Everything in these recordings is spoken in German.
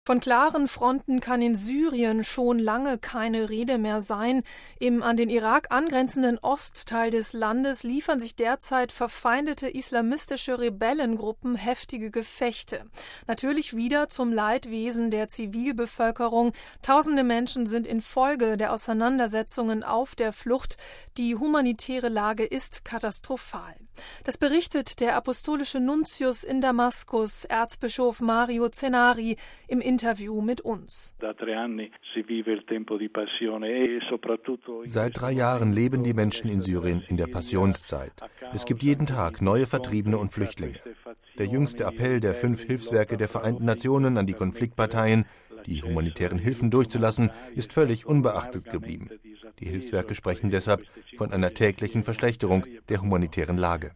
Von klaren Fronten kann in Syrien schon lange keine Rede mehr sein. Im an den Irak angrenzenden Ostteil des Landes liefern sich derzeit verfeindete islamistische Rebellengruppen heftige Gefechte. Natürlich wieder zum Leidwesen der Zivilbevölkerung. Tausende Menschen sind infolge der Auseinandersetzungen auf der Flucht. Die humanitäre Lage ist katastrophal. Das berichtet der apostolische Nuntius in Damaskus, Erzbischof Mario Zenari, im Interview mit uns. Seit 3 Jahren leben die Menschen in Syrien in der Passionszeit. Es gibt jeden Tag neue Vertriebene und Flüchtlinge. Der jüngste Appell der 5 Hilfswerke der Vereinten Nationen an die Konfliktparteien, die humanitären Hilfen durchzulassen, ist völlig unbeachtet geblieben. Die Hilfswerke sprechen deshalb von einer täglichen Verschlechterung der humanitären Lage.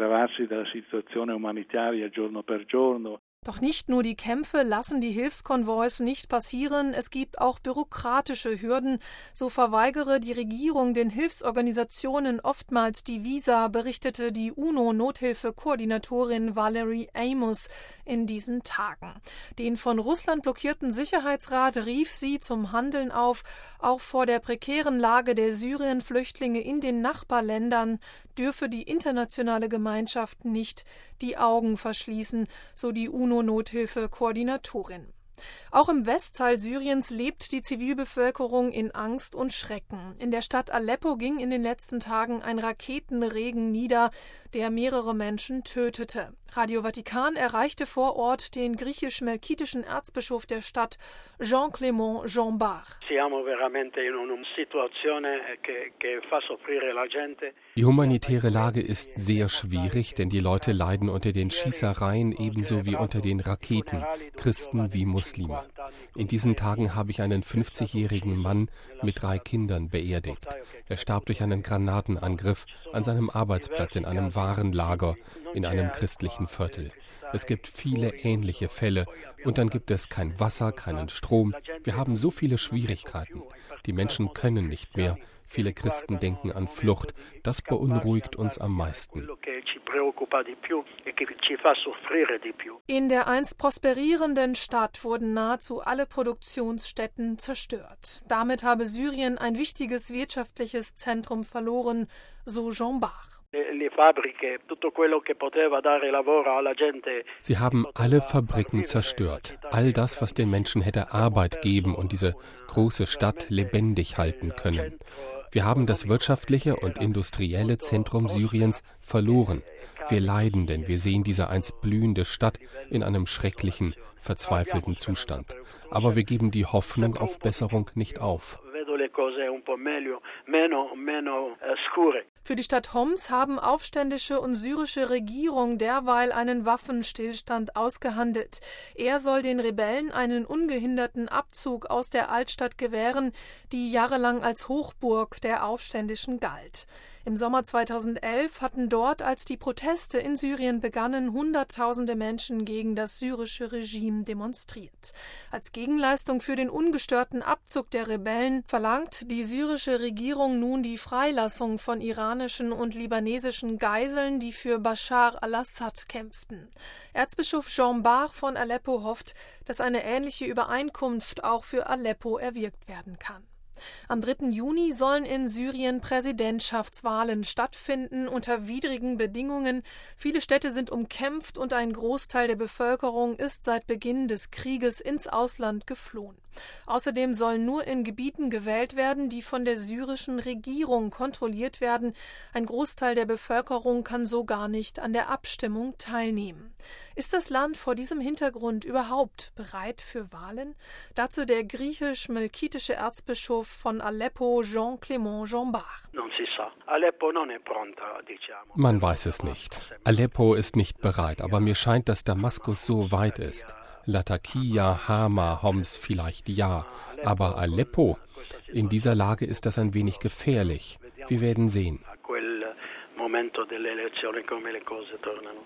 Doch nicht nur die Kämpfe lassen die Hilfskonvois nicht passieren, es gibt auch bürokratische Hürden. So verweigere die Regierung den Hilfsorganisationen oftmals die Visa, berichtete die UNO-Nothilfe-Koordinatorin Valerie Amos in diesen Tagen. Den von Russland blockierten Sicherheitsrat rief sie zum Handeln auf. Auch vor der prekären Lage der Syrien-Flüchtlinge in den Nachbarländern dürfe die internationale Gemeinschaft nicht die Augen verschließen, so die UNO-Nothilfe-Koordinatorin. Auch im Westteil Syriens lebt die Zivilbevölkerung in Angst und Schrecken. In der Stadt Aleppo ging in den letzten Tagen ein Raketenregen nieder, der mehrere Menschen tötete. Radio Vatikan erreichte vor Ort den griechisch-melkitischen Erzbischof der Stadt, Jean-Clément Jean-Bach. Die humanitäre Lage ist sehr schwierig, denn die Leute leiden unter den Schießereien ebenso wie unter den Raketen, Christen wie Muslime. In diesen Tagen habe ich einen 50-jährigen Mann mit 3 Kindern beerdigt. Er starb durch einen Granatenangriff an seinem Arbeitsplatz in einem Warenlager in einem christlichen Viertel. Es gibt viele ähnliche Fälle und dann gibt es kein Wasser, keinen Strom. Wir haben so viele Schwierigkeiten. Die Menschen können nicht mehr. Viele Christen denken an Flucht. Das beunruhigt uns am meisten. In der einst prosperierenden Stadt wurden nahezu alle Produktionsstätten zerstört. Damit habe Syrien ein wichtiges wirtschaftliches Zentrum verloren, so Jean Bach. Sie haben alle Fabriken zerstört. All das, was den Menschen hätte Arbeit geben und diese große Stadt lebendig halten können. Wir haben das wirtschaftliche und industrielle Zentrum Syriens verloren. Wir leiden, denn wir sehen diese einst blühende Stadt in einem schrecklichen, verzweifelten Zustand. Aber wir geben die Hoffnung auf Besserung nicht auf. Für die Stadt Homs haben aufständische und syrische Regierung derweil einen Waffenstillstand ausgehandelt. Er soll den Rebellen einen ungehinderten Abzug aus der Altstadt gewähren, die jahrelang als Hochburg der Aufständischen galt. Im Sommer 2011 hatten dort, als die Proteste in Syrien begannen, Hunderttausende Menschen gegen das syrische Regime demonstriert. Als Gegenleistung für den ungestörten Abzug der Rebellen verlangt die syrische Regierung nun die Freilassung von iranischen und libanesischen Geiseln, die für Bashar al-Assad kämpften. Erzbischof Jean Bach von Aleppo hofft, dass eine ähnliche Übereinkunft auch für Aleppo erwirkt werden kann. Am 3. Juni sollen in Syrien Präsidentschaftswahlen stattfinden unter widrigen Bedingungen. Viele Städte sind umkämpft und ein Großteil der Bevölkerung ist seit Beginn des Krieges ins Ausland geflohen. Außerdem sollen nur in Gebieten gewählt werden, die von der syrischen Regierung kontrolliert werden. Ein Großteil der Bevölkerung kann so gar nicht an der Abstimmung teilnehmen. Ist das Land vor diesem Hintergrund überhaupt bereit für Wahlen? Dazu der griechisch-melkitische Erzbischof von Aleppo, Jean-Clément Jean-Bach. Man weiß es nicht. Aleppo ist nicht bereit, aber mir scheint, dass Damaskus so weit ist. Latakia, Hama, Homs vielleicht ja, aber Aleppo, in dieser Lage ist das ein wenig gefährlich. Wir werden sehen.